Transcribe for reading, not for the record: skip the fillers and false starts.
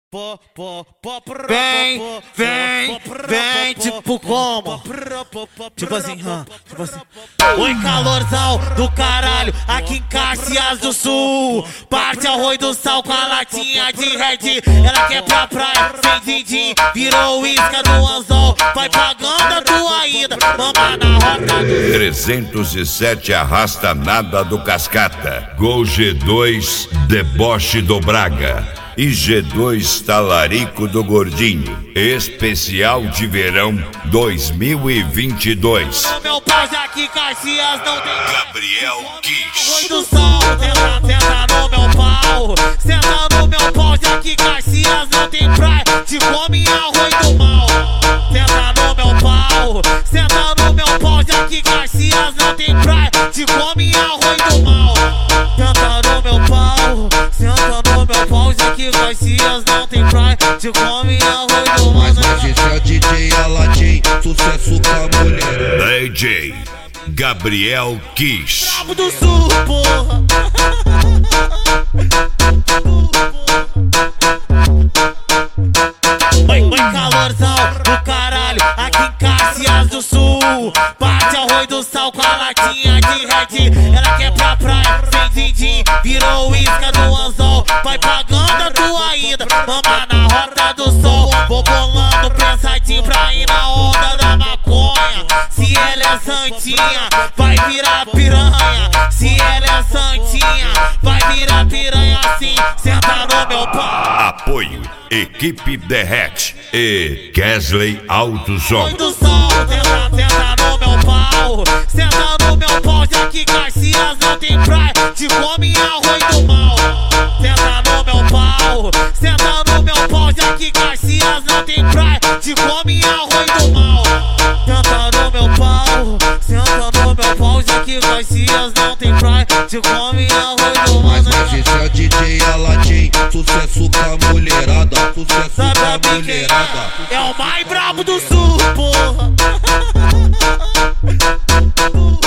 Vem, tipo como? Tipo assim, Oi, calorzão do caralho, aqui em Caxias do Sul. Parte arroz do sal com a latinha de Red. Ela quer pra praia, sem din-din, virou isca do anzol. Vai pagando a tua ida, mama na rota do 307 arrasta nada do Cascata. Gol G2, deboche do Braga. E G2 talarico do Gordinho. Especial de verão 2022. Meu pau já aqui Caxias não tem Gabriel Kish. Arroz do sal, senta no meu pau. Senta no meu pau, já que Caxias não tem praia. Te come arroz do mal. Senta no meu pau. Senta no meu pau, já que Caxias não tem praia. Te come arroz do mal. Senta no meu pau. Senta no meu pau, já que Caxias não tem praia. Te come arroz do mal. Mas esse é DJ Aladim, sucesso com a mulher. DJ Gabriel Kish. Cabo do Sul, porra. Oi, calorzão do caralho, aqui em Caxias do Sul. Bate arroz do sal com a latinha de Red. Ela quer pra praia, sem din-din, virou isca do anzol. Vai pagando a tua ida, mama na rota do sol. Vou bolando pensadinho pra ir na onda da maconha. Se ela é santinha, vai virar piranha. Se ela é santinha, vai virar piranha assim. Senta no meu pau. Apoio Equipe Derrete e Kesley Autosom. Arroz do sol, senta no meu pau. Senta no meu pau, já que Caxias não tem praia. Te come arroz do mal. Senta no meu pau. Senta no meu pau, já que Caxias não tem praia. Te come arroz do mal. Senta no meu pau. Senta no meu pau, já que Caxias não tem praia. Te come arroz do mal. Mas esse é DJ Aladim, sucesso com a mulherada. Sucesso com a mulherada. É o mais brabo do Sul, porra.